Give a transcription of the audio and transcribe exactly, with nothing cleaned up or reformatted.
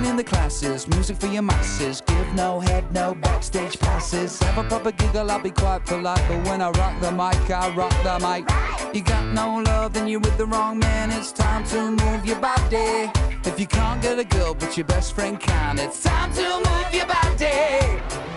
in the classes, music for your masses. Give no head, no backstage passes. Have a proper giggle, I'll be quite polite, but when I rock the mic, I rock the mic. You got no love, then you're with the wrong man. It's time to move your body. If you can't get a girl, but your best friend can, it's time to move your body.